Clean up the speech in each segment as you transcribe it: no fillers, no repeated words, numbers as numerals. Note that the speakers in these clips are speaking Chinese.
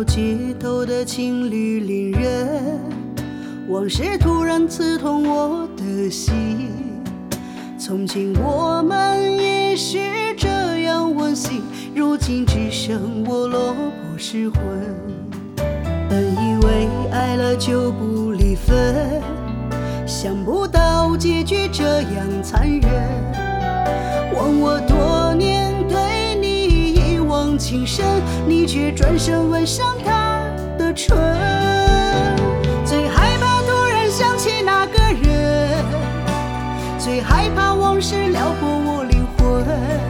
街头的情侣恋人，往事突然刺痛我的心。从前我们也是这样温馨，如今只剩我落魄失魂。本以为爱了就不离分，想不到结局这样残忍。问我多年对你一往情深，你却转身吻上他的唇。最害怕突然想起那个人，最害怕往事撩拨我灵魂。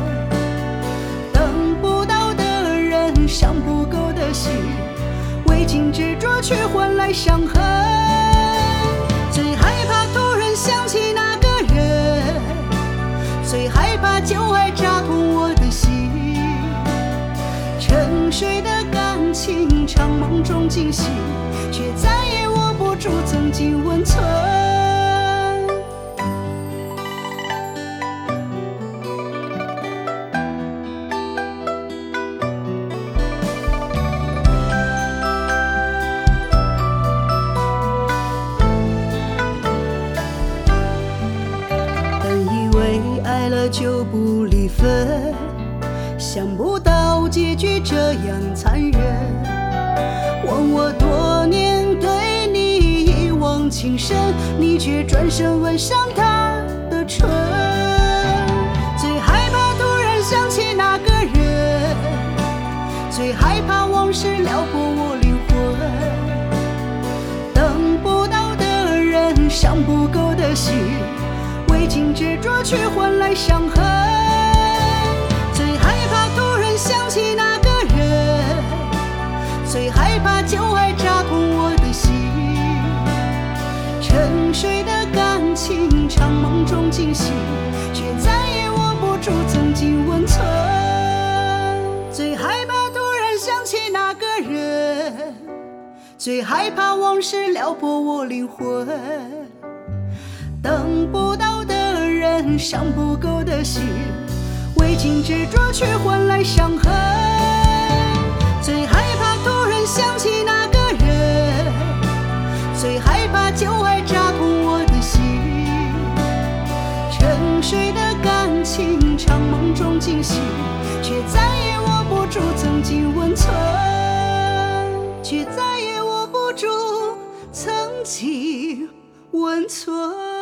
等不到的人，伤不够的心，未尽执着却换来伤痕。最害怕突然想起那个人，最害怕旧爱扎痛我的心。沉睡的感情，长梦中惊醒，却再也握不住曾经温存。爱了就不离分，想不到结局这样残忍。问我多年对你一往情深，你却转身吻上他的唇。最害怕突然想起那个人，最害怕往事撩拨我灵魂。等不到的人，伤不够的心，未尽执着却换来伤痕。最害怕突然想起那个人，最害怕旧爱扎痛我的心。沉睡的感情，长梦中惊醒，却再也握不住曾经温存。最害怕突然想起那个人，最害怕往事撩拨我灵魂。等不到的人，伤不够的心，未尽执着却换来伤痕。最害怕突然想起那个人，最害怕旧爱扎痛我的心。沉睡的感情，长梦中惊醒，却再也握不住曾经温存，却再也握不住曾经温存。